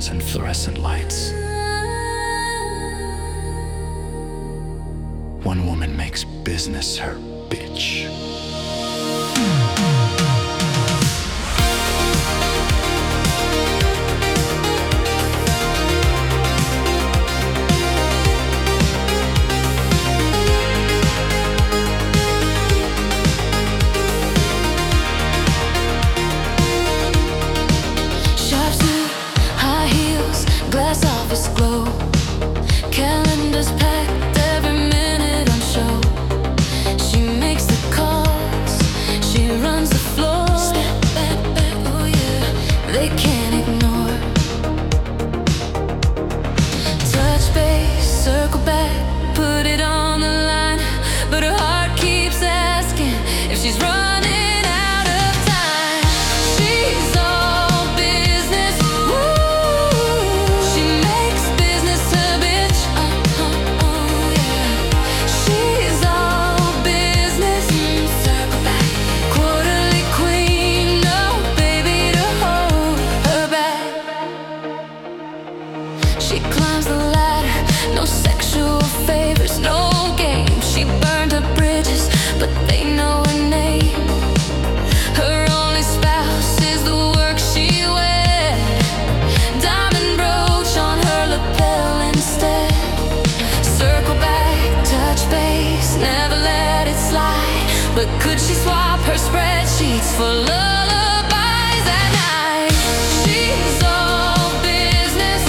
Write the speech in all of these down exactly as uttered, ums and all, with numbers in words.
neons and fluorescent lights. One woman makes business her bitch. Glass office glow, calendars packed, every minute on show. She makes the calls, she runs the floor. Step back, back, oh yeah, they can't ignore. Touch base, circle back, put it on the line, but her heart keeps asking if she's running. She climbs the ladder, no sexual favors, no games. She burned her bridges, but they know her name. Her only spouse is the work she wears. Diamond brooch on her lapel instead. Circle back, touch base, never let it slide. But could she swap her spreadsheets for lullabies at night? She's all business.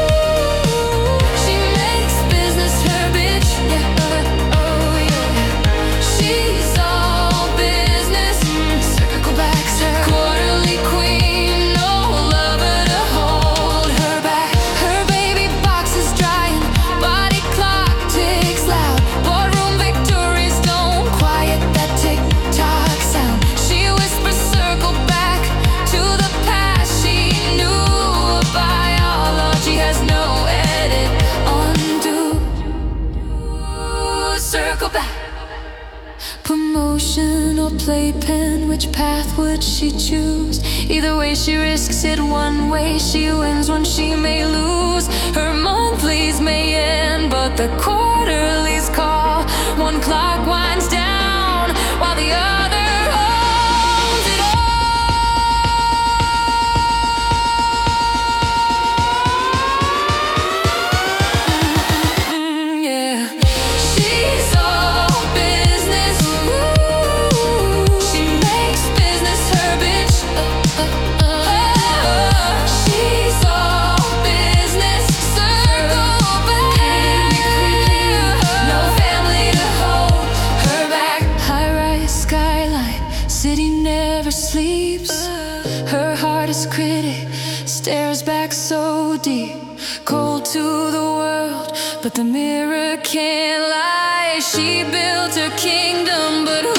Circle back. Promotion or playpen, which path would she choose? Either way she risks it, one way she wins, one she may lose. Her monthlies may end, but the quarterlies call. One clock winds down while the other holds it all. Mm, yeah. She's all business. Ooh, she makes business her bitch. Uh, uh, uh. She's all business. Circle back. No family to hold her back. High-rise skyline, city never sleeps. Her hardest critic stares back so deep. Cold to the world, but the mirror can't lie. She built her kingdom, but